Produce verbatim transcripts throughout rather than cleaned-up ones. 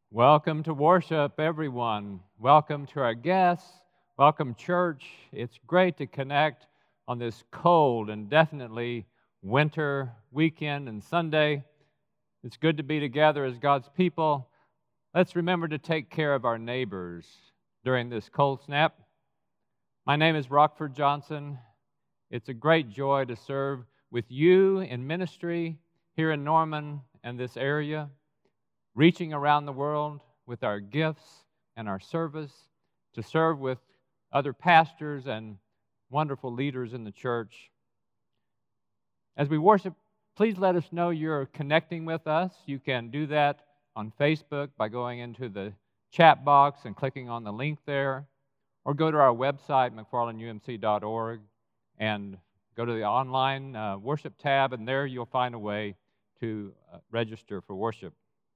Welcome to worship, everyone. Welcome to our guests. Welcome, church. It's great to connect on this cold and definitely winter weekend and Sunday. It's good to be together as God's people. Let's remember to take care of our neighbors during this cold snap. My name is Rockford Johnson. It's a great joy to serve with you in ministry here in Norman and this area, reaching around the world with our gifts and our service, to serve with other pastors and wonderful leaders in the church. As we worship, please let us know you're connecting with us. You can do that on Facebook by going into the chat box and clicking on the link there, or go to our website, mcfarland u m c dot org, and go to the online uh, worship tab, and there you'll find a way to uh, register for worship.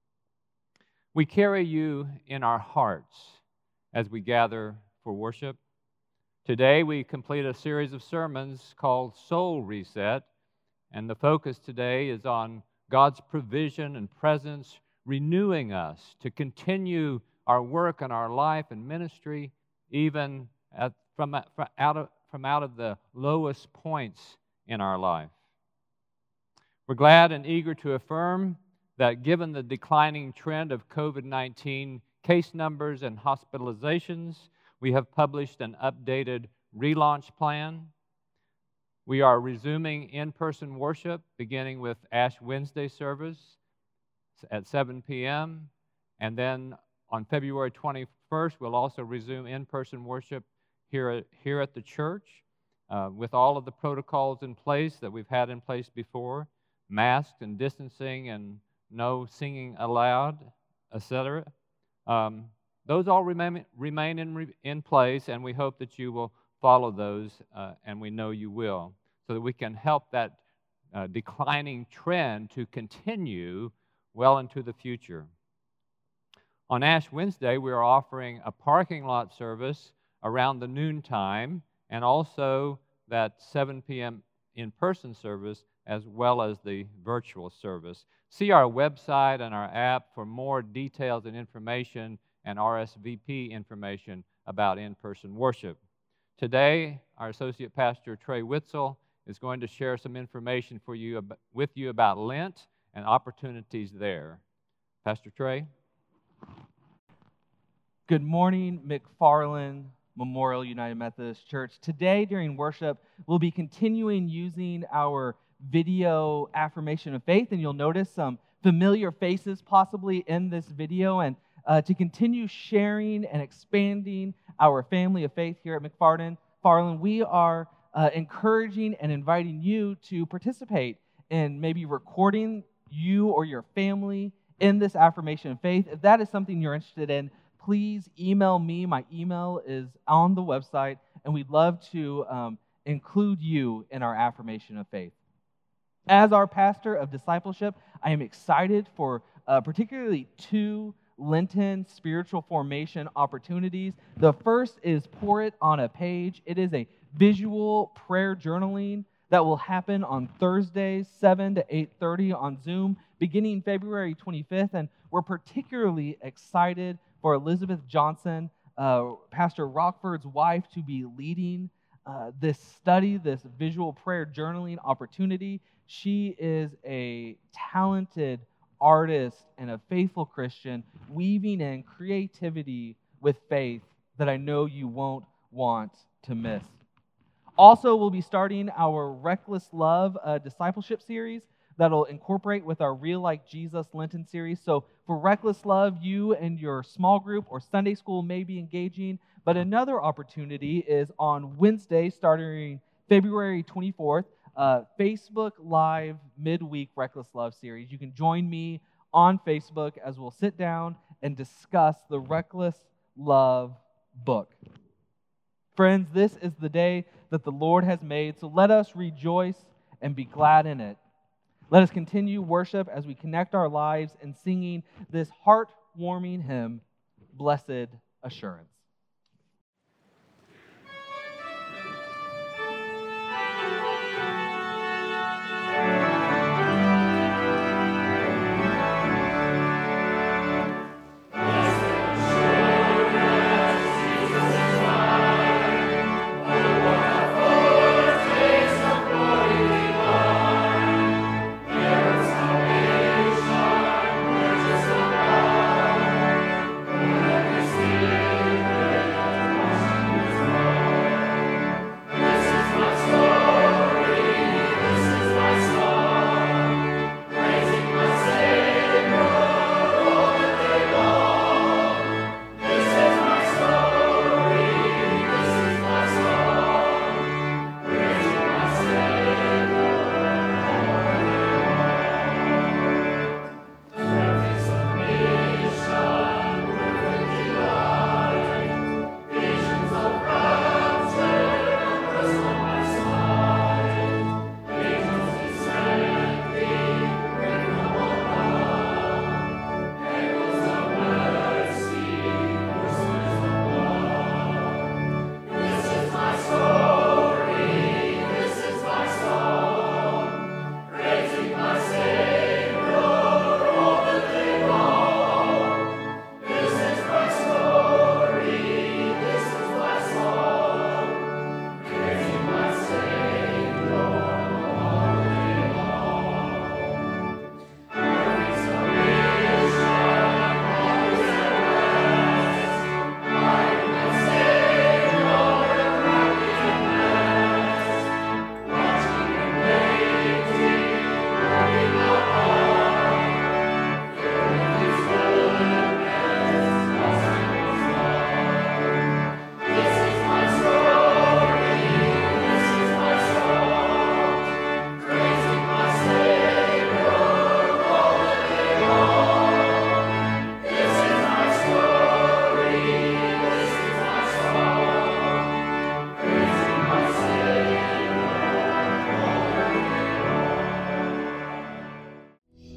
We carry you in our hearts as we gather for worship. Today we complete a series of sermons called Soul Reset, and the focus today is on God's provision and presence renewing us to continue our work and our life and ministry even at, from, from, out of, from out of the lowest points in our life. We're glad and eager to affirm that given the declining trend of covid nineteen case numbers and hospitalizations, we have published an updated relaunch plan. We are resuming in-person worship, beginning with Ash Wednesday service at seven p.m., and then on February twenty-first, we'll also resume in-person worship here at, here at the church uh, with all of the protocols in place that we've had in place before, masks and distancing and no singing aloud, et cetera. Um, those all remain, remain in, in place, and we hope that you will follow those, uh, and we know you will, so that we can help that uh, declining trend to continue well into the future. On Ash Wednesday, we are offering a parking lot service around the noontime, and also that seven p.m. in-person service, as well as the virtual service. See our website and our app for more details and information and R S V P information about in-person worship. Today, our Associate Pastor Trey Witzel is going to share some information for you with you about Lent and opportunities there. Pastor Trey? Good morning, McFarland Memorial United Methodist Church. Today during worship, we'll be continuing using our video affirmation of faith, and you'll notice some familiar faces possibly in this video, and uh, to continue sharing and expanding our family of faith here at McFarland, Farland, we are uh, encouraging and inviting you to participate in maybe recording you or your family in this affirmation of faith. If that is something you're interested in, please email me. My email is on the website, and we'd love to um, include you in our affirmation of faith. As our pastor of discipleship, I am excited for uh, particularly two Lenten spiritual formation opportunities. The first is Pour It on a Page. It is a visual prayer journaling that will happen on Thursdays, seven to eight thirty on Zoom, beginning February twenty-fifth. And we're particularly excited for Elizabeth Johnson, uh, Pastor Rockford's wife, to be leading uh, this study, this visual prayer journaling opportunity. She is a talented artist and a faithful Christian, weaving in creativity with faith that I know you won't want to miss. Also, we'll be starting our Reckless Love uh, discipleship series that'll incorporate with our Real Like Jesus Lenten series. So for Reckless Love, you and your small group or Sunday school may be engaging, but another opportunity is on Wednesday, starting February twenty-fourth, uh, Facebook Live Midweek Reckless Love series. You can join me on Facebook as we'll sit down and discuss the Reckless Love book. Friends, this is the day that the Lord has made, so let us rejoice and be glad in it. Let us continue worship as we connect our lives in singing this heart-warming hymn, Blessed Assurance. Thank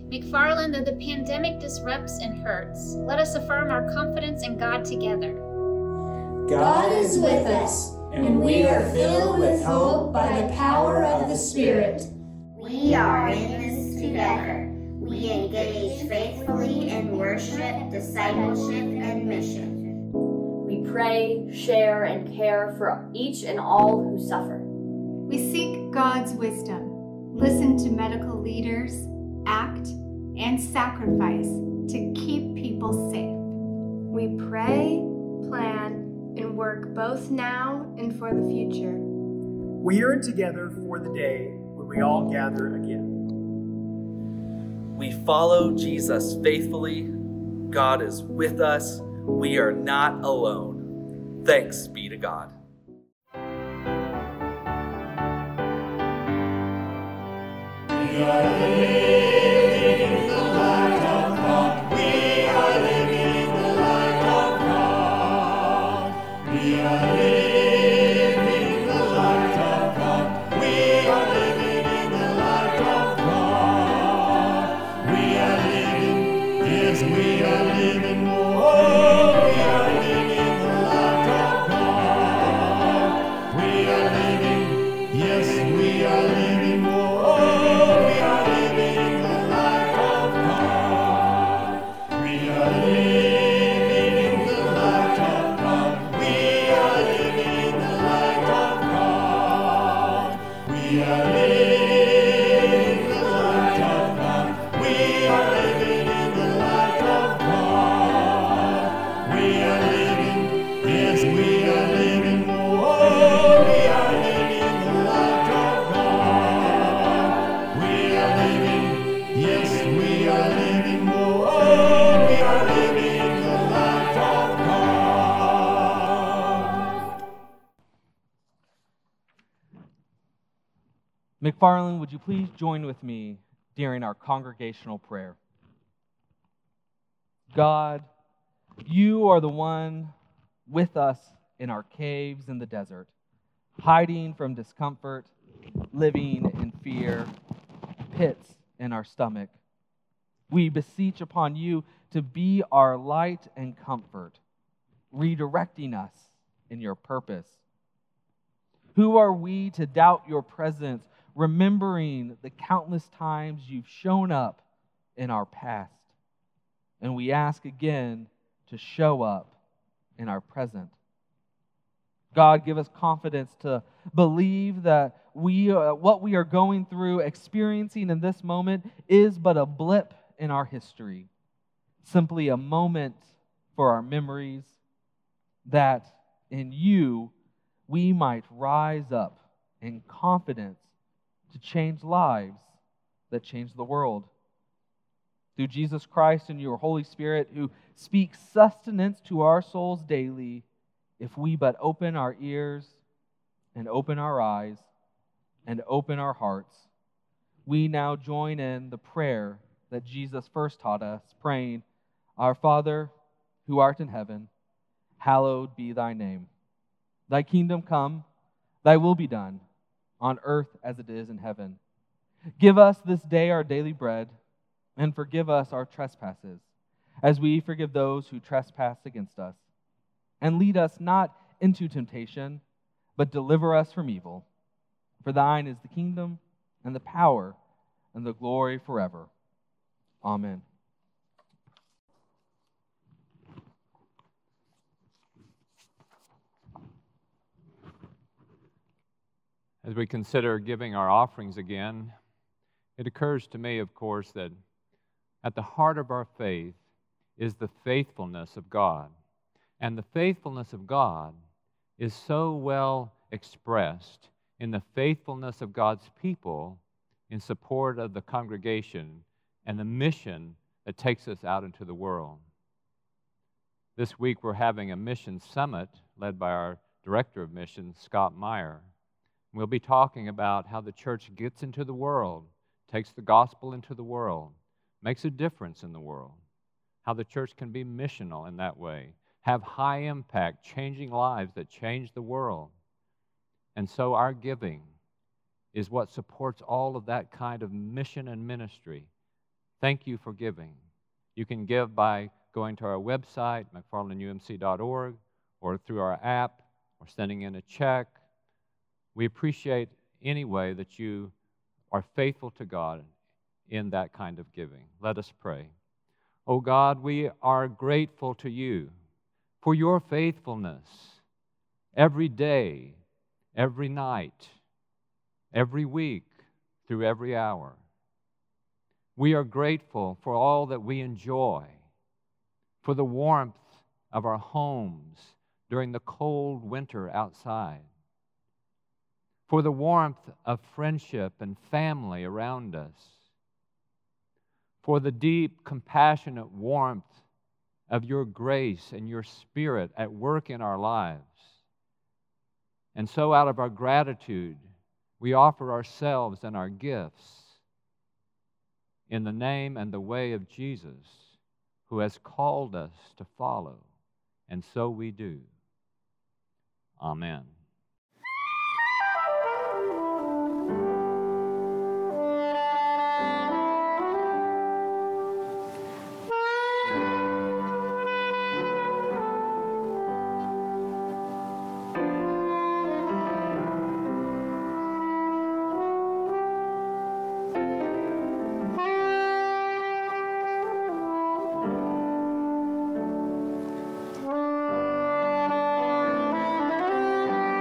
McFarland, though the pandemic disrupts and hurts, let us affirm our confidence in God together. God is with us, and we are filled with hope by the power of the Spirit. We are in this together. We engage faithfully in worship, discipleship, and mission. We pray, share, and care for each and all who suffer. We seek God's wisdom, listen to medical leaders, act, and sacrifice to keep people safe. We pray, plan, and work both now and for the future. We are together for the day when we all gather again. We follow Jesus faithfully. God is with us. We are not alone. Thanks be to God. We are living the light of God. We are living the light of God. We are living the light of God. We are living in the light of God. We are living, yes, we are living. Oh, we are living the light of God. We are living, yes, we are living. Oh, we are living in the light of God. We are living in the light of God. We are living in the light of God. We are living in the light of God. We are living in the light of God. We are living, yes, we are living. Oh, we are living in the light of God. We are living, yes, we are living. Oh, we are living in the light of God. McFarland, would you please join with me during our congregational prayer? God, you are the one with us in our caves in the desert, hiding from discomfort, living in fear, pits in our stomach. We beseech upon you to be our light and comfort, redirecting us in your purpose. Who are we to doubt your presence, remembering the countless times you've shown up in our past? And we ask again to show up in our present. God, give us confidence to believe that we, uh, what we are going through, experiencing in this moment, is but a blip in our history, simply a moment for our memories, that in you we might rise up in confidence to change lives that change the world. Through Jesus Christ and your Holy Spirit, who speaks sustenance to our souls daily, if we but open our ears and open our eyes and open our hearts, we now join in the prayer that Jesus first taught us, praying, Our Father, who art in heaven, hallowed be thy name. Thy kingdom come, thy will be done, on earth as it is in heaven. Give us this day our daily bread, and forgive us our trespasses, as we forgive those who trespass against us. And lead us not into temptation, but deliver us from evil. For thine is the kingdom, and the power, and the glory forever. Amen. As we consider giving our offerings again, it occurs to me, of course, that at the heart of our faith is the faithfulness of God. And the faithfulness of God is so well expressed in the faithfulness of God's people in support of the congregation and the mission that takes us out into the world. This week we're having a mission summit led by our Director of Missions, Scott Meyer. We'll be talking about how the church gets into the world, takes the gospel into the world, makes a difference in the world, how the church can be missional in that way, have high impact, changing lives that change the world. And so our giving is what supports all of that kind of mission and ministry. Thank you for giving. You can give by going to our website, mcfarland u m c dot org, or through our app, or sending in a check. We appreciate any way that you are faithful to God in that kind of giving. Let us pray. Oh God, we are grateful to you for your faithfulness every day, every night, every week, through every hour. We are grateful for all that we enjoy, for the warmth of our homes during the cold winter outside, for the warmth of friendship and family around us, for the deep, compassionate warmth of your grace and your Spirit at work in our lives. And so out of our gratitude, we offer ourselves and our gifts in the name and the way of Jesus, who has called us to follow, and so we do. Amen. Thank you.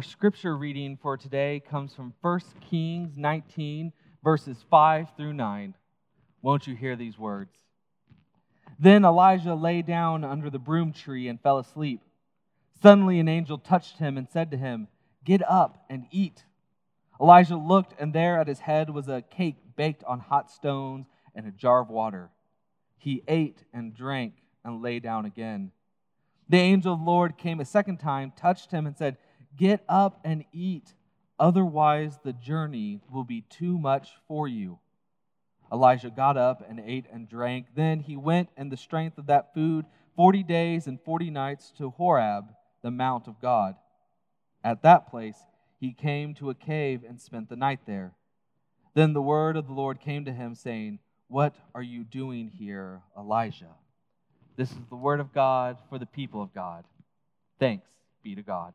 Our scripture reading for today comes from First Kings nineteen, verses five through nine. Won't you hear these words? Then Elijah lay down under the broom tree and fell asleep. Suddenly an angel touched him and said to him, "Get up and eat." Elijah looked, and there at his head was a cake baked on hot stones and a jar of water. He ate and drank and lay down again. The angel of the Lord came a second time, touched him, and said, "Get up and eat, otherwise the journey will be too much for you." Elijah got up and ate and drank. Then he went in the strength of that food forty days and forty nights to Horeb, the mount of God. At that place he came to a cave and spent the night there. Then the word of the Lord came to him, saying, "What are you doing here, Elijah?" This is the word of God for the people of God. Thanks be to God.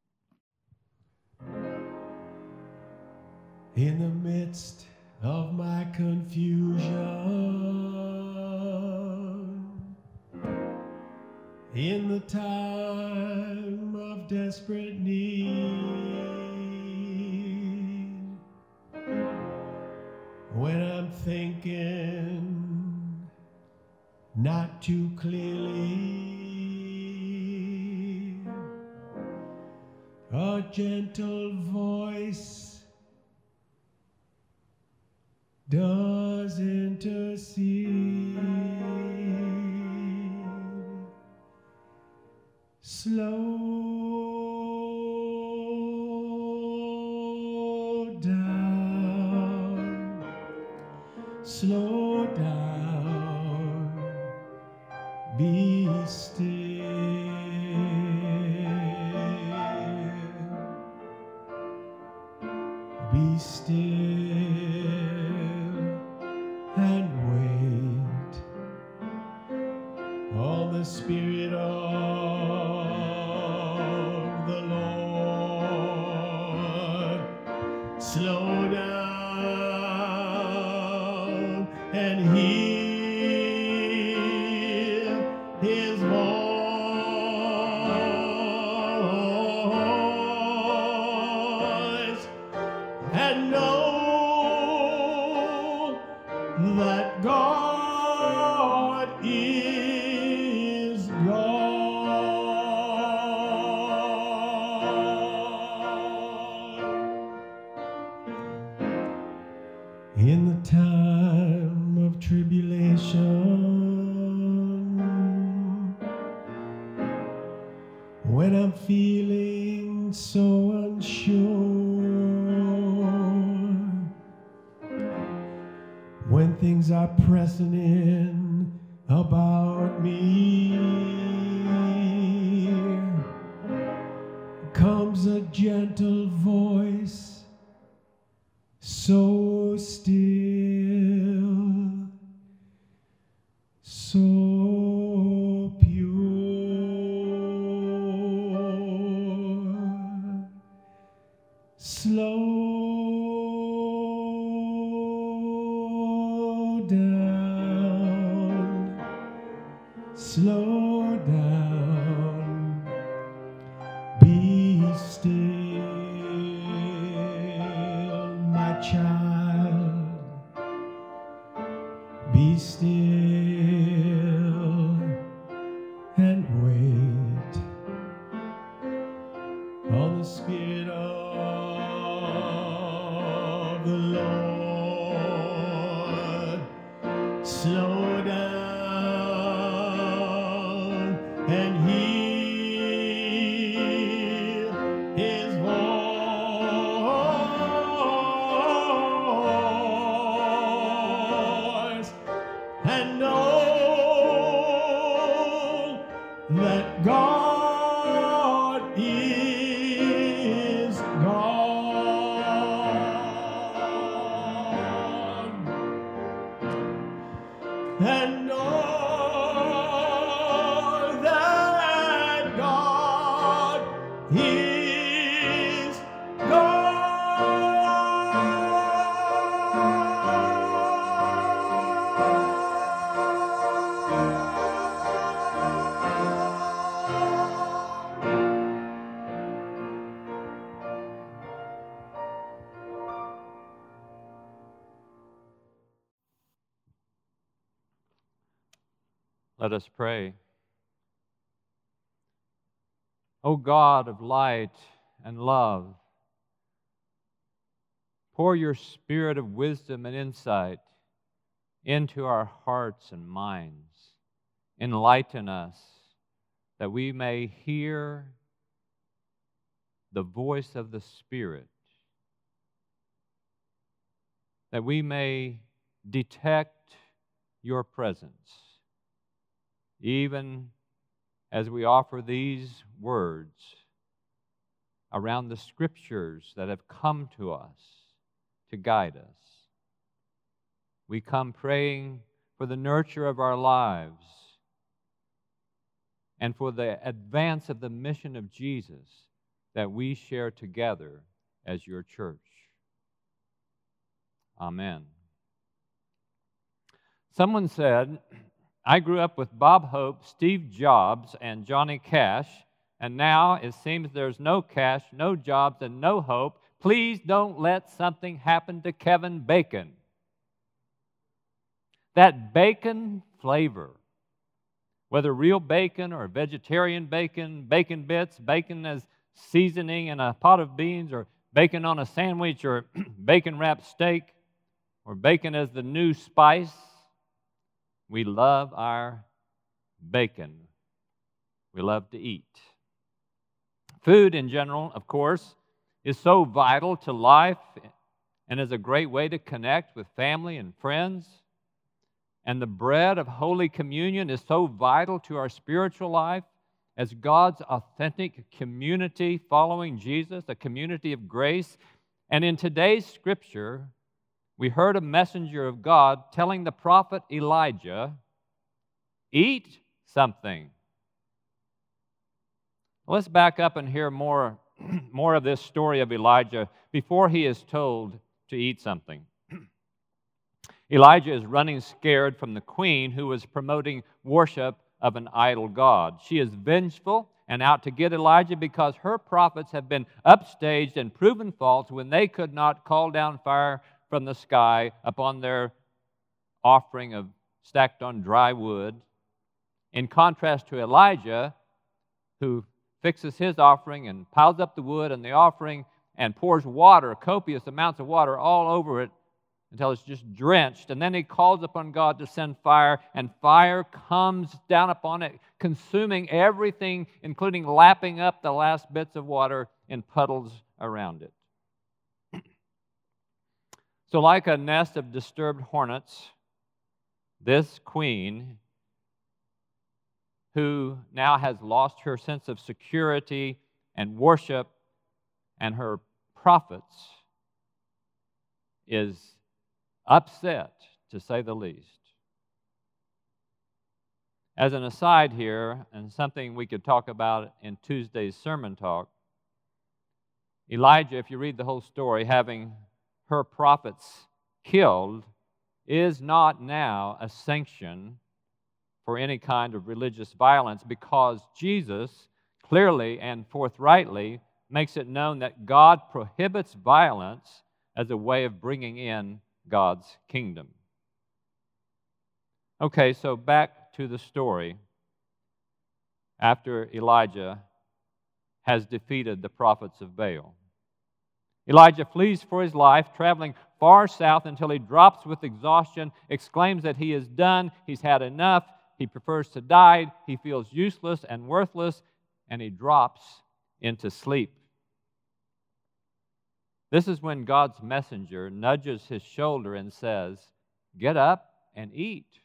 In the midst of my confusion, in the time of desperate need, when I'm thinking not too clearly, a gentle voice does intercede. Slow down, slow down, be still, be still. The Spirit of the Lord. Slow down and hear His voice and know that God is in the time of tribulation, when I'm feeling so unsure, when things are pressing in about me, comes a gentle voice, so still, so pure. Slow down, slow down, be still, my child, be still and wait on the Spirit of the Lord. Slow down and hear His voice and know that God is God, and know that God is God. Let us pray. O God of light and love, pour your spirit of wisdom and insight into our hearts and minds. Enlighten us that we may hear the voice of the Spirit, that we may detect your presence, even as we offer these words around the Scriptures that have come to us to guide us. We come praying for the nurture of our lives and for the advance of the mission of Jesus that we share together as your church. Amen. Someone said, I grew up with Bob Hope, Steve Jobs, and Johnny Cash, and now it seems there's no Cash, no Jobs, and no hope. Please don't let something happen to Kevin Bacon. That bacon flavor, whether real bacon or vegetarian bacon, bacon bits, bacon as seasoning in a pot of beans, or bacon on a sandwich, or bacon-wrapped steak, or bacon as the new spice, we love our bacon. We love to eat. Food in general, of course, is so vital to life and is a great way to connect with family and friends. And the bread of Holy Communion is so vital to our spiritual life as God's authentic community following Jesus, a community of grace. And in today's scripture, we heard a messenger of God telling the prophet Elijah, eat something. Let's back up and hear more, more of this story of Elijah before he is told to eat something. Elijah is running scared from the queen who is promoting worship of an idol god. She is vengeful and out to get Elijah because her prophets have been upstaged and proven false when they could not call down fire from the sky upon their offering of stacked on dry wood. In contrast to Elijah, who fixes his offering and piles up the wood and the offering and pours water, copious amounts of water all over it until it's just drenched. And then he calls upon God to send fire, and fire comes down upon it, consuming everything, including lapping up the last bits of water in puddles around it. So like a nest of disturbed hornets, this queen, who now has lost her sense of security and worship and her prophets, is upset, to say the least. As an aside here, and something we could talk about in Tuesday's sermon talk, Elijah, if you read the whole story, having her prophets killed, is not now a sanction for any kind of religious violence, because Jesus clearly and forthrightly makes it known that God prohibits violence as a way of bringing in God's kingdom. Okay, so back to the story after Elijah has defeated the prophets of Baal. Elijah flees for his life, traveling far south until he drops with exhaustion, exclaims that he is done, he's had enough, he prefers to die, he feels useless and worthless, and he drops into sleep. This is when God's messenger nudges his shoulder and says, "Get up and eat."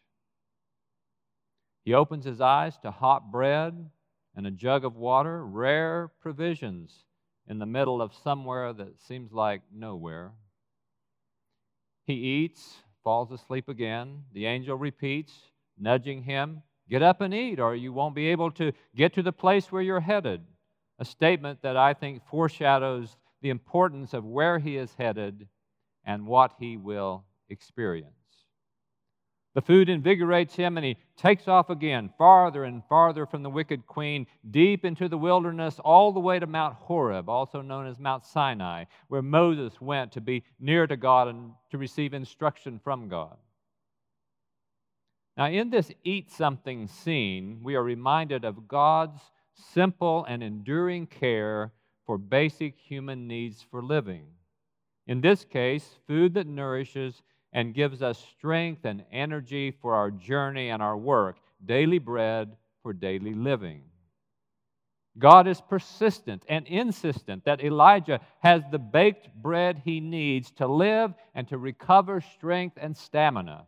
He opens his eyes to hot bread and a jug of water, rare provisions in the middle of somewhere that seems like nowhere. He eats, falls asleep again. The angel repeats, nudging him, "Get up and eat, or you won't be able to get to the place where you're headed." A statement that I think foreshadows the importance of where he is headed and what he will experience. The food invigorates him, and he takes off again, farther and farther from the wicked queen, deep into the wilderness, all the way to Mount Horeb, also known as Mount Sinai, where Moses went to be near to God and to receive instruction from God. Now, in this eat something scene, we are reminded of God's simple and enduring care for basic human needs for living. In this case, food that nourishes and gives us strength and energy for our journey and our work, daily bread for daily living. God is persistent and insistent that Elijah has the baked bread he needs to live and to recover strength and stamina.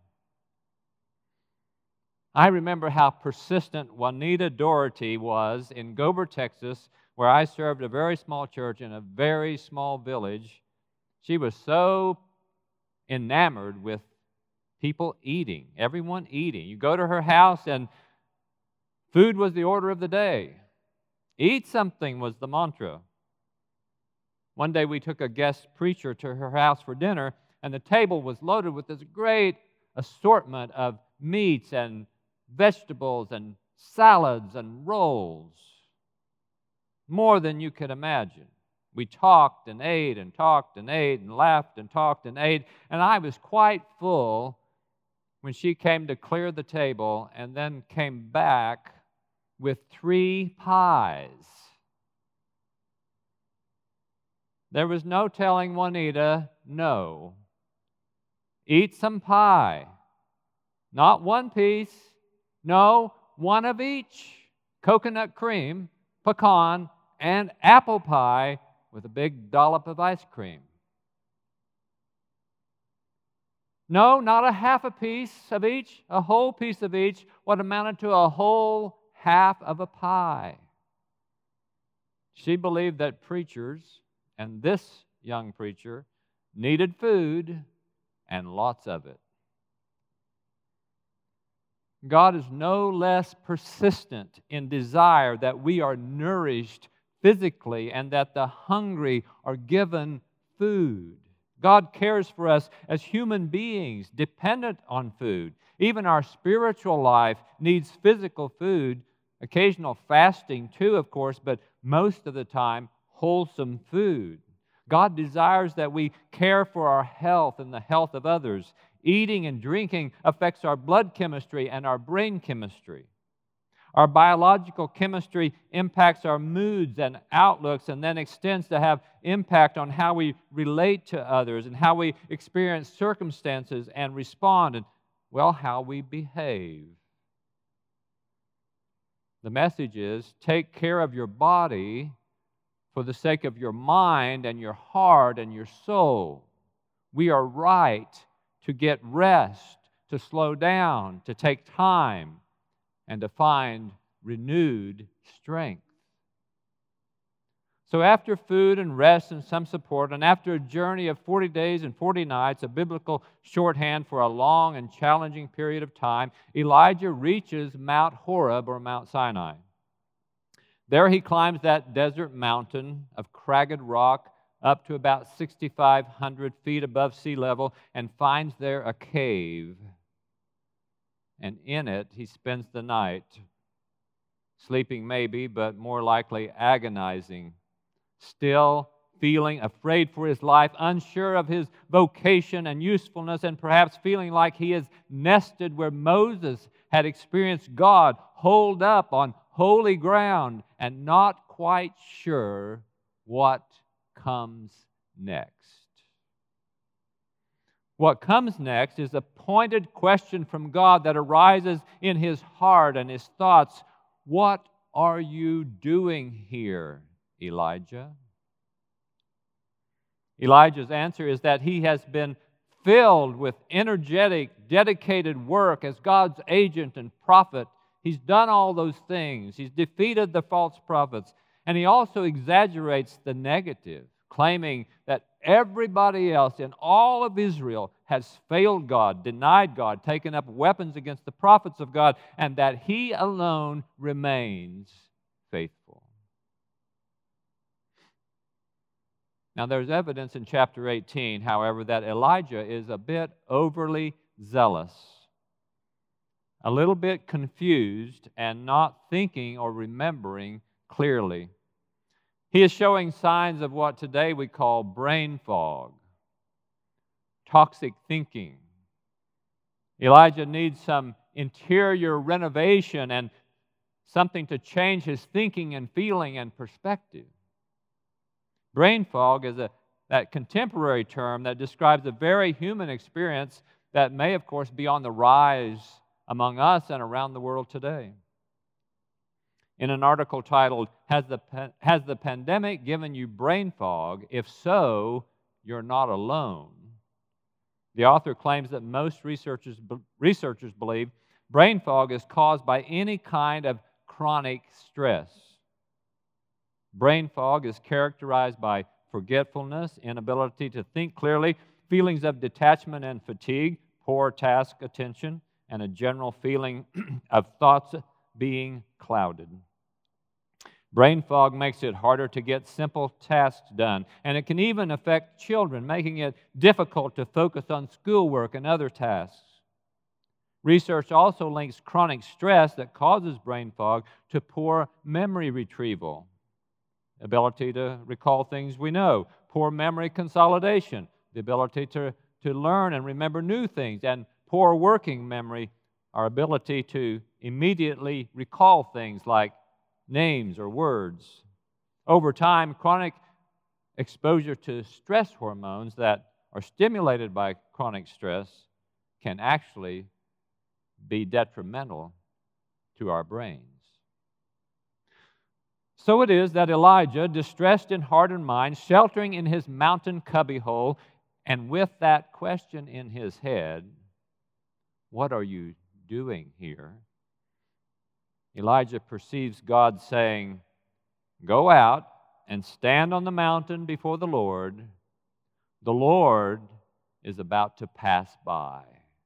I remember how persistent Juanita Doherty was in Gober, Texas, where I served a very small church in a very small village. She was so enamored with people eating, everyone eating. You go to her house and food was the order of the day. Eat something was the mantra. One day we took a guest preacher to her house for dinner, and the table was loaded with this great assortment of meats and vegetables and salads and rolls. More than you could imagine. We talked and ate and talked and ate and laughed and talked and ate, and I was quite full when she came to clear the table and then came back with three pies. There was no telling Juanita, no. Eat some pie. Not one piece, no, one of each. Coconut cream, pecan, and apple pie with a big dollop of ice cream. No, not a half a piece of each, a whole piece of each, what amounted to a whole half of a pie. She believed that preachers, and this young preacher, needed food and lots of it. God is no less persistent in desire that we are nourished physically and that the hungry are given food. God cares for us as human beings dependent on food. Even our spiritual life needs physical food, occasional fasting too, of course, but most of the time, wholesome food. God desires that we care for our health and the health of others. Eating and drinking affects our blood chemistry and our brain chemistry. Our biological chemistry impacts our moods and outlooks and then extends to have impact on how we relate to others and how we experience circumstances and respond and, well, how we behave. The message is, take care of your body for the sake of your mind and your heart and your soul. We are right to get rest, to slow down, to take time, and to find renewed strength. So after food and rest and some support, and after a journey of forty days and forty nights, a biblical shorthand for a long and challenging period of time, Elijah reaches Mount Horeb or Mount Sinai. There he climbs that desert mountain of cragged rock up to about six thousand five hundred feet above sea level and finds there a cave. And in it, he spends the night, sleeping maybe, but more likely agonizing, still feeling afraid for his life, unsure of his vocation and usefulness, and perhaps feeling like he is nested where Moses had experienced God, holed up on holy ground, and not quite sure what comes next. What comes next is a pointed question from God that arises in his heart and his thoughts. What are you doing here, Elijah? Elijah's answer is that he has been filled with energetic, dedicated work as God's agent and prophet. He's done all those things. He's defeated the false prophets. And he also exaggerates the negative, claiming that everybody else in all of Israel has failed God, denied God, taken up weapons against the prophets of God, and that he alone remains faithful. Now, there's evidence in chapter eighteen, however, that Elijah is a bit overly zealous, a little bit confused, and not thinking or remembering clearly. He is showing signs of what today we call brain fog, toxic thinking. Elijah needs some interior renovation and something to change his thinking and feeling and perspective. Brain fog is a, that contemporary term that describes a very human experience that may, of course, be on the rise among us and around the world today. In an article titled, Has the, Has the Pandemic Given You Brain Fog? If so, you're not alone. The author claims that most researchers, researchers believe brain fog is caused by any kind of chronic stress. Brain fog is characterized by forgetfulness, inability to think clearly, feelings of detachment and fatigue, poor task attention, and a general feeling of thoughts being clouded. Brain fog makes it harder to get simple tasks done, and it can even affect children, making it difficult to focus on schoolwork and other tasks. Research also links chronic stress that causes brain fog to poor memory retrieval, ability to recall things we know, poor memory consolidation, the ability to, to learn and remember new things, and poor working memory, our ability to immediately recall things like names or words. Over time, chronic exposure to stress hormones that are stimulated by chronic stress can actually be detrimental to our brains. So it is that Elijah, distressed in heart and mind, sheltering in his mountain cubbyhole, and with that question in his head, what are you doing here? Elijah perceives God saying, go out and stand on the mountain before the Lord. The Lord is about to pass by.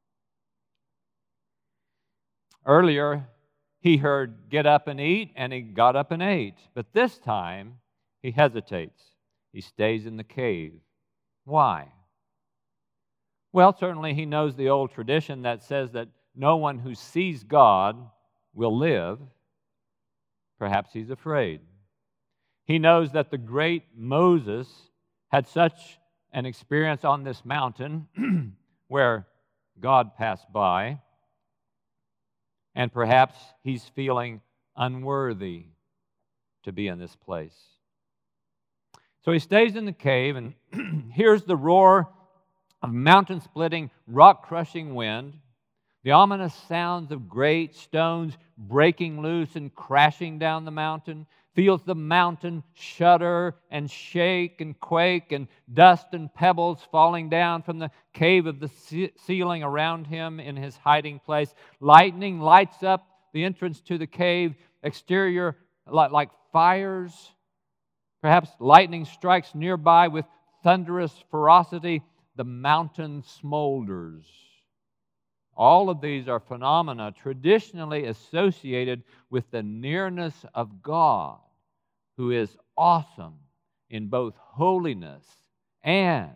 Earlier, he heard, get up and eat, and he got up and ate. But this time, he hesitates. He stays in the cave. Why? Well, certainly he knows the old tradition that says that no one who sees God will live. Perhaps he's afraid. He knows that the great Moses had such an experience on this mountain where God passed by, and perhaps he's feeling unworthy to be in this place. So he stays in the cave and hears the roar of mountain-splitting, rock-crushing wind, the ominous sounds of great stones breaking loose and crashing down the mountain, feels the mountain shudder and shake and quake, and dust and pebbles falling down from the cave of the ce- ceiling around him in his hiding place. Lightning lights up the entrance to the cave, exterior like, like fires. Perhaps lightning strikes nearby with thunderous ferocity. The mountain smolders. All of these are phenomena traditionally associated with the nearness of God, who is awesome in both holiness and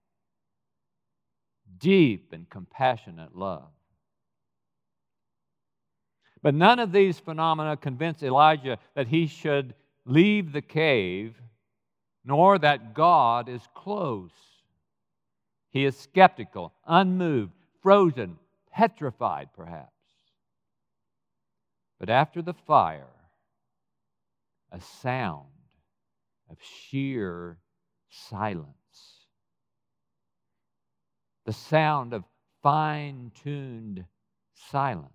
deep and compassionate love. But none of these phenomena convince Elijah that he should leave the cave, nor that God is close. He is skeptical, unmoved, frozen, petrified perhaps. But after the fire, a sound of sheer silence. The sound of fine-tuned silence.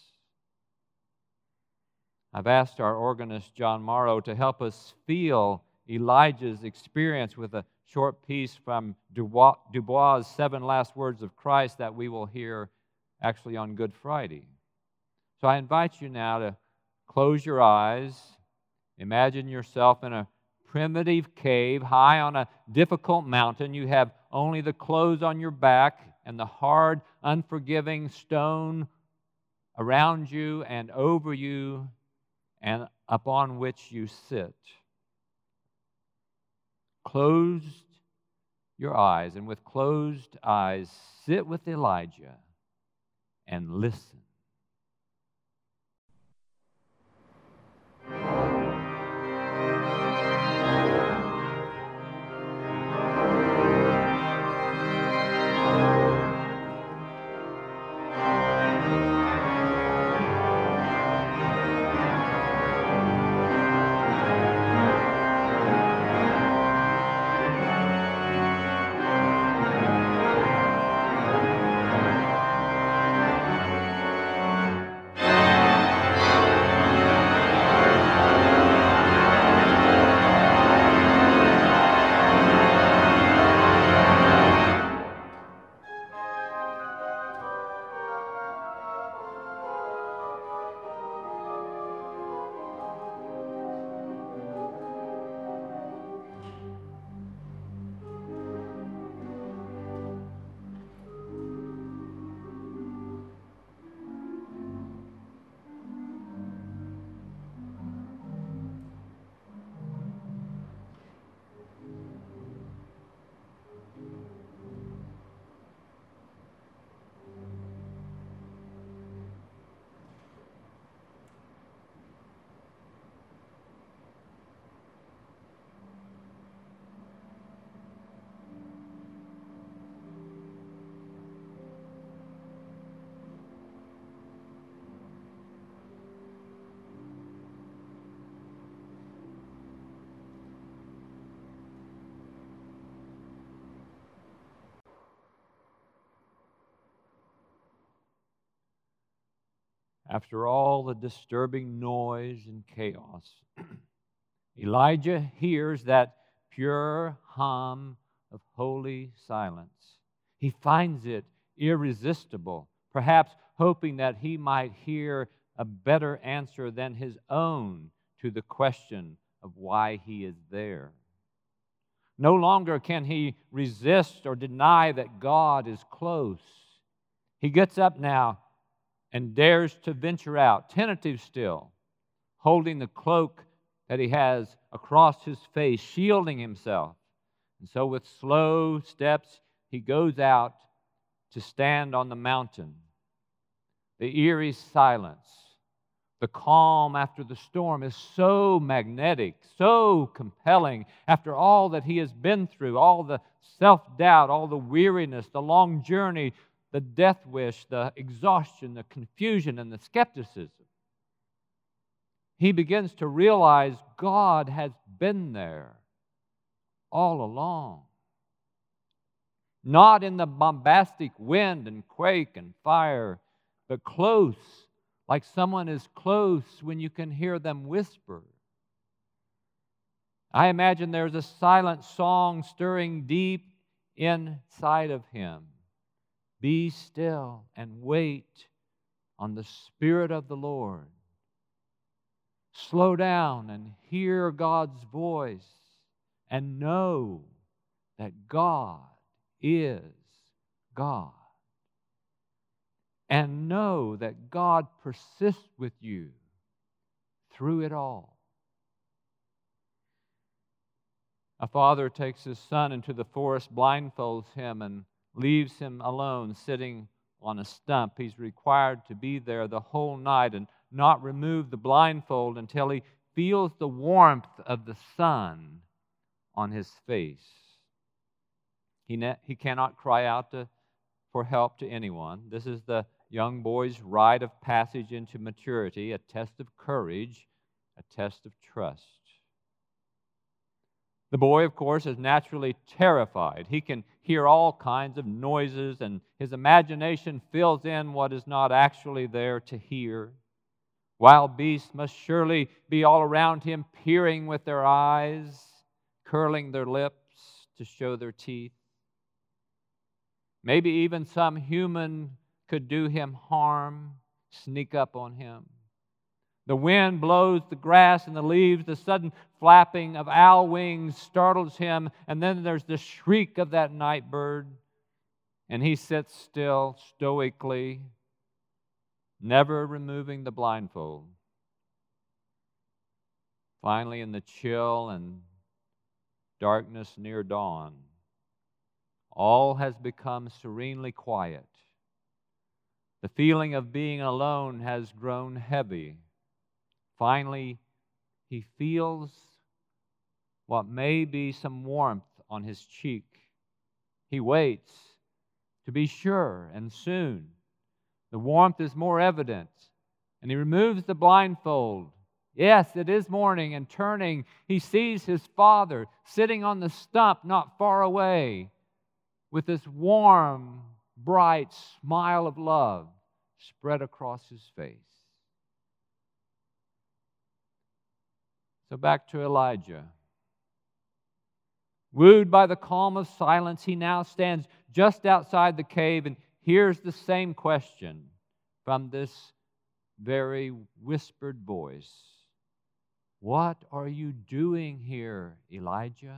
I've asked our organist, John Morrow, to help us feel Elijah's experience with a short piece from Dubois', Dubois' Seven Last Words of Christ that we will hear actually on Good Friday. So I invite you now to close your eyes. Imagine yourself in a primitive cave high on a difficult mountain. You have only the clothes on your back and the hard, unforgiving stone around you and over you and upon which you sit. Closed your eyes, and with closed eyes, sit with Elijah and listen. after all the disturbing noise and chaos, Elijah hears that pure hum of holy silence. He finds it irresistible, perhaps hoping that he might hear a better answer than his own to the question of why he is there. No longer can he resist or deny that God is close. He gets up now and dares to venture out, tentative still, holding the cloak that he has across his face, shielding himself. And so with slow steps, he goes out to stand on the mountain. The eerie silence, the calm after the storm is so magnetic, so compelling after all that he has been through, all the self-doubt, all the weariness, the long journey, the death wish, the exhaustion, the confusion, and the skepticism. He begins to realize God has been there all along. Not in the bombastic wind and quake and fire, but close, like someone is close when you can hear them whisper. I imagine there's a silent song stirring deep inside of him. Be still and wait on the Spirit of the Lord. Slow down and hear God's voice and know that God is God. And know that God persists with you through it all. A father takes his son into the forest, blindfolds him, and leaves him alone sitting on a stump. He's required to be there the whole night and not remove the blindfold until he feels the warmth of the sun on his face. He, ne- he cannot cry out to, for help to anyone. This is the young boy's rite of passage into maturity, a test of courage, a test of trust. The boy, of course, is naturally terrified. He can hear all kinds of noises, and his imagination fills in what is not actually there to hear. Wild beasts must surely be all around him, peering with their eyes, curling their lips to show their teeth. Maybe even some human could do him harm, sneak up on him. The wind blows the grass and the leaves. The sudden flapping of owl wings startles him. And then there's the shriek of that night bird. And he sits still, stoically, never removing the blindfold. Finally, in the chill and darkness near dawn, all has become serenely quiet. The feeling of being alone has grown heavy. Finally, he feels what may be some warmth on his cheek. He waits to be sure, and soon the warmth is more evident, and he removes the blindfold. Yes, it is morning, and turning, he sees his father sitting on the stump not far away with this warm, bright smile of love spread across his face. So back to Elijah. Wooed by the calm of silence, he now stands just outside the cave and hears the same question from this very whispered voice. What are you doing here, Elijah?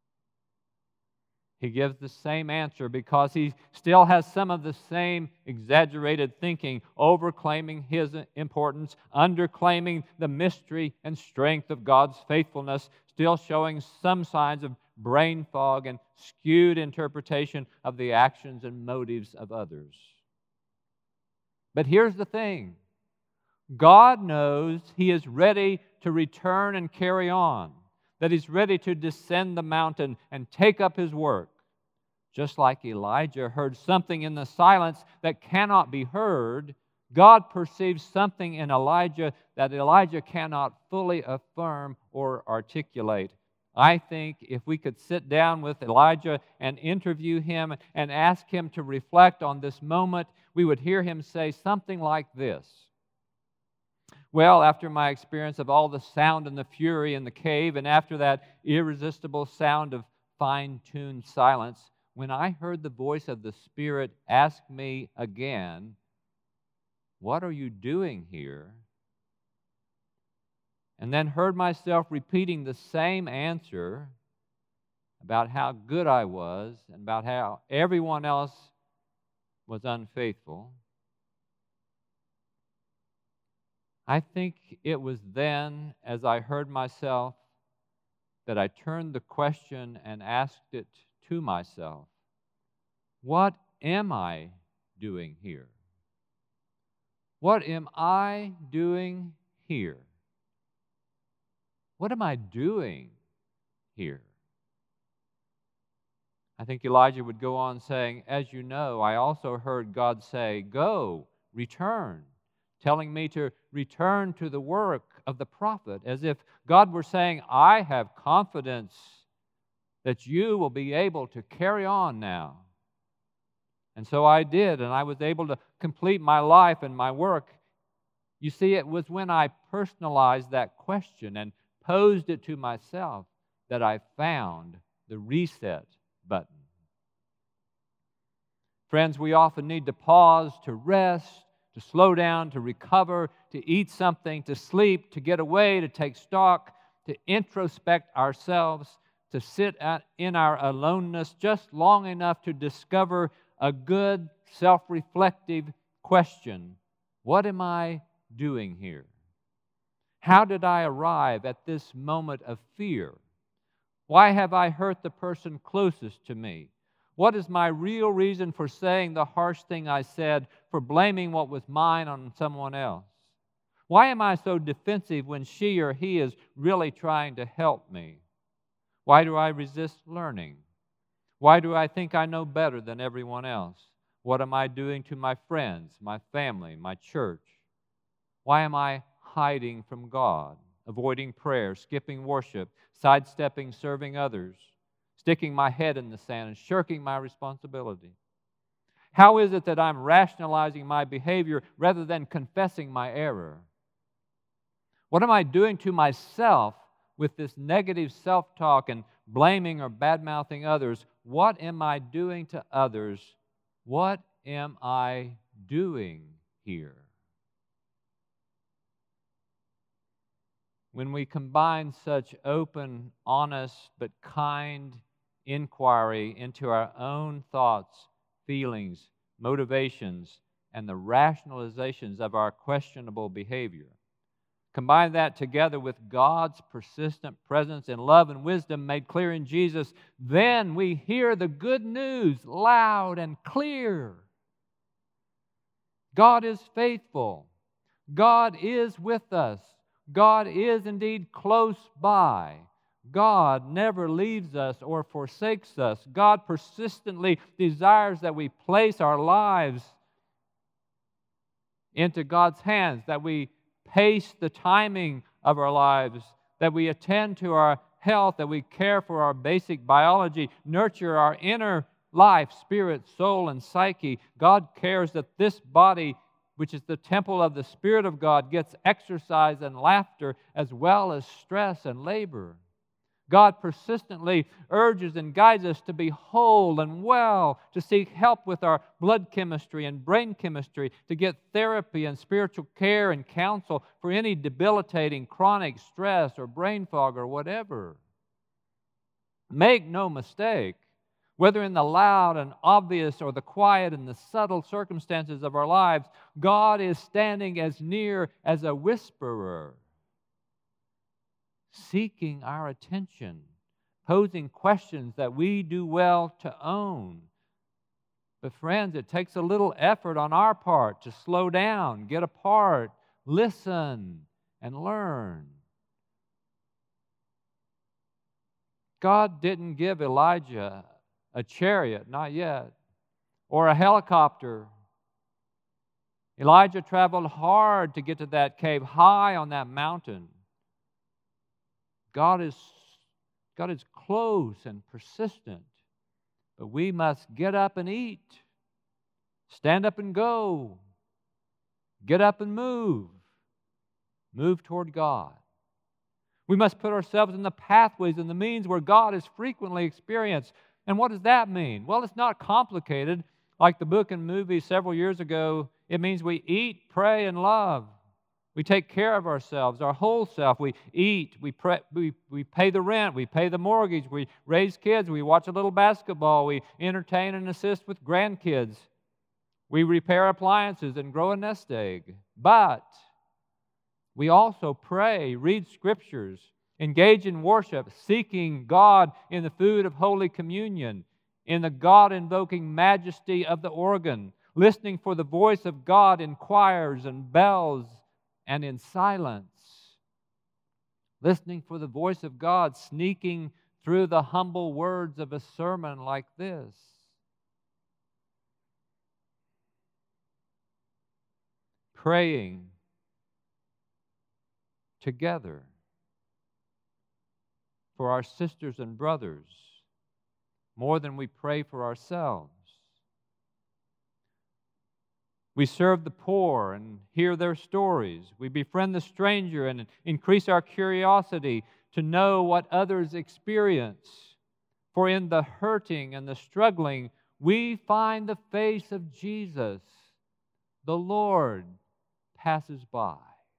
He gives the same answer because he still has some of the same exaggerated thinking, overclaiming his importance, underclaiming the mystery and strength of God's faithfulness, still showing some signs of brain fog and skewed interpretation of the actions and motives of others. But here's the thing. God knows he is ready to return and carry on, that he's ready to descend the mountain and take up his work. Just like Elijah heard something in the silence that cannot be heard, God perceives something in Elijah that Elijah cannot fully affirm or articulate. I think if we could sit down with Elijah and interview him and ask him to reflect on this moment, we would hear him say something like this. Well, after my experience of all the sound and the fury in the cave, and after that irresistible sound of fine-tuned silence, when I heard the voice of the Spirit ask me again, "What are you doing here?" and then heard myself repeating the same answer about how good I was and about how everyone else was unfaithful, I think it was then, as I heard myself, that I turned the question and asked it to myself, what am I doing here? What am I doing here? What am I doing here? I think Elijah would go on saying, as you know, I also heard God say, go, return, telling me to return to the work of the prophet, as if God were saying, I have confidence that you will be able to carry on now. And so I did, and I was able to complete my life and my work. You see, it was when I personalized that question and posed it to myself that I found the reset button. Friends, we often need to pause, to rest, to slow down, to recover, to eat something, to sleep, to get away, to take stock, to introspect ourselves, to sit at, in our aloneness just long enough to discover a good, self-reflective question. What am I doing here? How did I arrive at this moment of fear? Why have I hurt the person closest to me? What is my real reason for saying the harsh thing I said, for blaming what was mine on someone else? Why am I so defensive when she or he is really trying to help me? Why do I resist learning? Why do I think I know better than everyone else? What am I doing to my friends, my family, my church? Why am I hiding from God, avoiding prayer, skipping worship, sidestepping serving others, sticking my head in the sand and shirking my responsibility? How is it that I'm rationalizing my behavior rather than confessing my error? What am I doing to myself with this negative self-talk and blaming or bad-mouthing others? What am I doing to others? What am I doing here? When we combine such open, honest, but kind inquiry into our own thoughts, feelings, motivations, and the rationalizations of our questionable behavior, combine that together with God's persistent presence in love and wisdom made clear in Jesus, then we hear the good news loud and clear. God is faithful. God is with us. God is indeed close by. God never leaves us or forsakes us. God persistently desires that we place our lives into God's hands, that we pace the timing of our lives, that we attend to our health, that we care for our basic biology, nurture our inner life, spirit, soul, and psyche. God cares that this body, which is the temple of the Spirit of God, gets exercise and laughter as well as stress and labor. God persistently urges and guides us to be whole and well, to seek help with our blood chemistry and brain chemistry, to get therapy and spiritual care and counsel for any debilitating chronic stress or brain fog or whatever. Make no mistake, whether in the loud and obvious or the quiet and the subtle circumstances of our lives, God is standing as near as a whisperer, seeking our attention, posing questions that we do well to own. But friends, it takes a little effort on our part to slow down, get apart, listen, and learn. God didn't give Elijah a chariot, not yet, or a helicopter. Elijah traveled hard to get to that cave, high on that mountain. God is, God is close and persistent, but we must get up and eat, stand up and go, get up and move. move toward God. We must put ourselves in the pathways and the means where God is frequently experienced. And what does that mean? Well, it's not complicated. Like the book and movie several years ago, it means we eat, pray, and love. We take care of ourselves, our whole self. We eat, we, pray, we, we pay the rent, we pay the mortgage, we raise kids, we watch a little basketball, we entertain and assist with grandkids. We repair appliances and grow a nest egg. But we also pray, read scriptures, engage in worship, seeking God in the food of Holy Communion, in the God-invoking majesty of the organ, listening for the voice of God in choirs and bells and in silence, listening for the voice of God sneaking through the humble words of a sermon like this. Praying together for our sisters and brothers more than we pray for ourselves. We serve the poor and hear their stories. We befriend the stranger and increase our curiosity to know what others experience. For in the hurting and the struggling, we find the face of Jesus. The Lord passes by.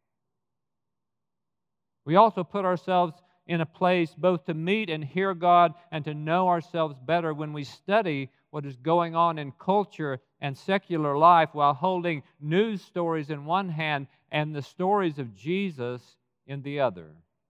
We also put ourselves in a place both to meet and hear God and to know ourselves better when we study what is going on in culture and secular life while holding news stories in one hand and the stories of Jesus in the other.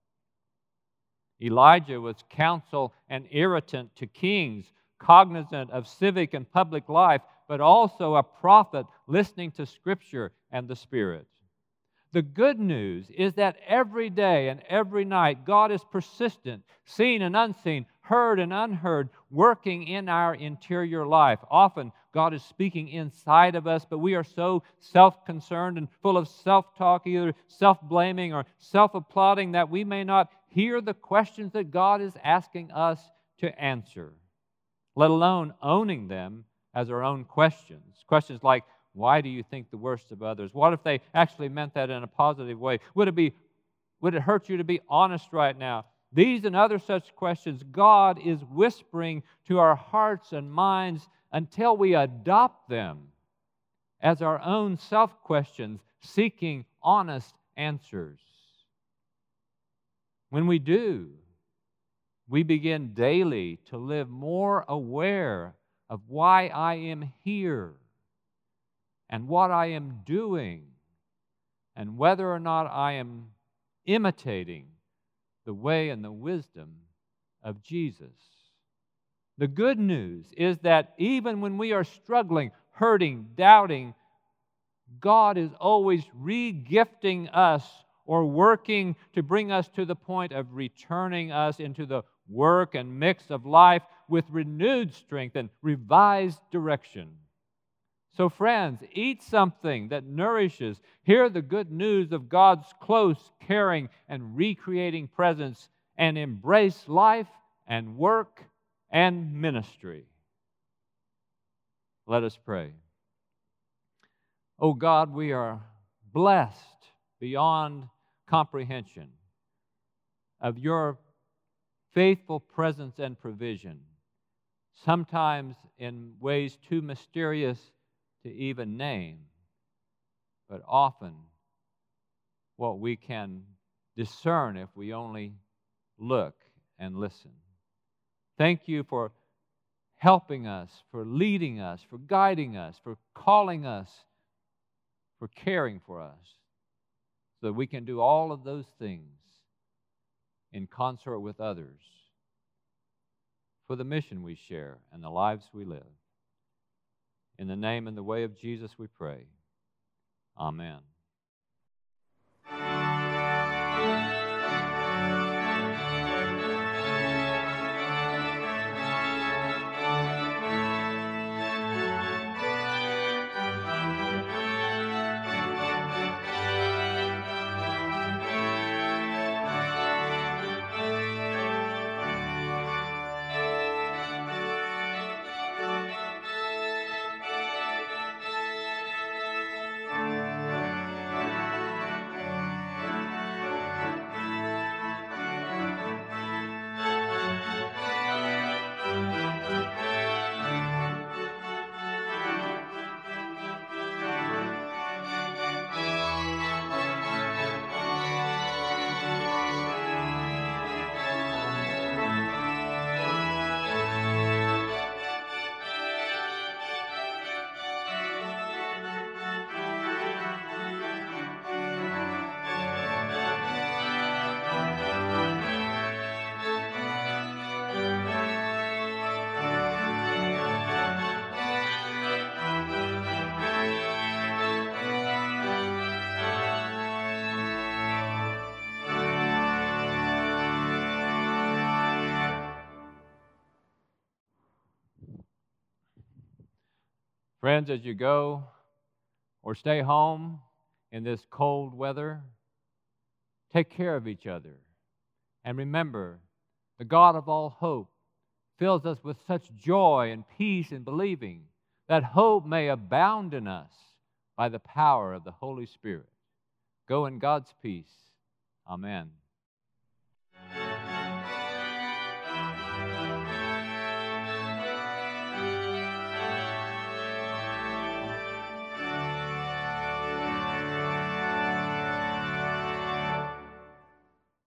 Elijah was counsel and irritant to kings, cognizant of civic and public life, but also a prophet listening to Scripture and the Spirit. The good news is that every day and every night, God is persistent, seen and unseen, heard and unheard, working in our interior life. Often, God is speaking inside of us, but we are so self-concerned and full of self-talk, either self-blaming or self-applauding, that we may not hear the questions that God is asking us to answer, let alone owning them as our own questions. Questions like, why do you think the worst of others? What if they actually meant that in a positive way? Would it be, would it hurt you to be honest right now? These and other such questions, God is whispering to our hearts and minds until we adopt them as our own self-questions, seeking honest answers. When we do, we begin daily to live more aware of why I am here and what I am doing and whether or not I am imitating the way and the wisdom of Jesus. The good news is that even when we are struggling, hurting, doubting, God is always re-gifting us or working to bring us to the point of returning us into the work and mix of life with renewed strength and revised direction. So friends, eat something that nourishes. Hear the good news of God's close, caring, and recreating presence, and embrace life and work and ministry. Let us pray. Oh God, we are blessed beyond comprehension of your faithful presence and provision, sometimes in ways too mysterious to even name, but often what we can discern if we only look and listen. Thank you for helping us, for leading us, for guiding us, for calling us, for caring for us, so that we can do all of those things in concert with others for the mission we share and the lives we live. In the name and the way of Jesus we pray. Amen. Friends, as you go or stay home in this cold weather, take care of each other. And remember, the God of all hope fills us with such joy and peace in believing that hope may abound in us by the power of the Holy Spirit. Go in God's peace. Amen.